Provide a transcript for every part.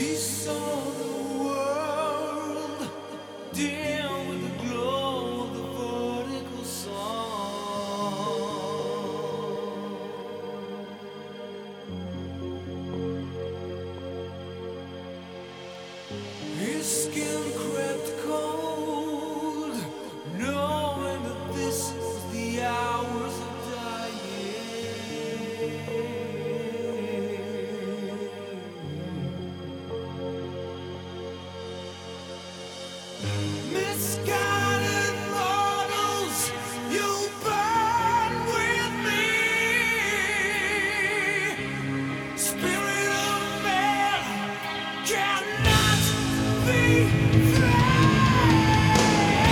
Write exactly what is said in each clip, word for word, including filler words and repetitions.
He saw the world dim with the glow of the vertical sun. His skin crept cold, knowing that this was the hours of misguided mortals, you burn with me. Spirit of man cannot be framed.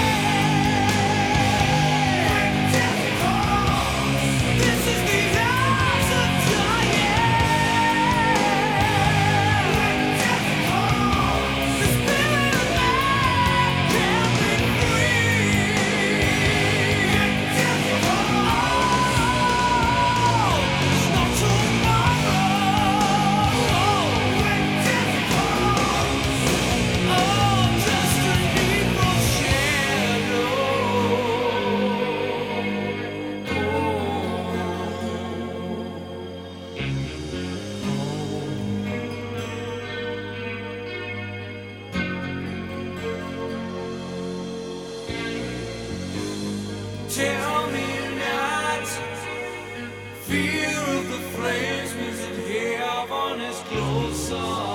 Death calls. This is the hours of dying. Death calls. The spirit of man can't be free. Death calls. It's not tomorrow. Death calls. Oh, just an evil shadow. Tell me not, fear of the flames means that heaven is closer.